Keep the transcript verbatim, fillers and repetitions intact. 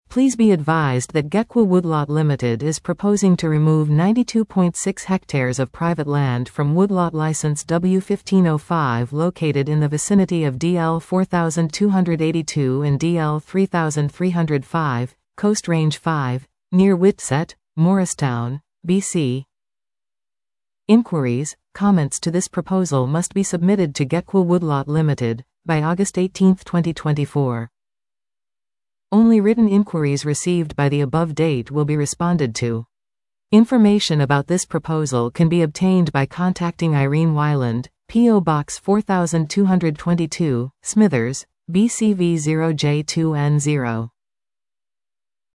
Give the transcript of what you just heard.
Please be advised that Gekwa Woodlot Limited is proposing to remove ninety-two point six hectares of private land from Woodlot License W fifteen oh five located in the vicinity of D L four two eight two and D L three three oh five, Coast Range five, near Whitsett, Morristown, B C. Inquiries, comments to this proposal must be submitted to Gekwa Woodlot Limited by August eighteenth twenty twenty-four. Only written inquiries received by the above date will be responded to. Information about this proposal can be obtained by contacting Irene Weiland, P O Box four two two two, Smithers, B C V zero J two N zero.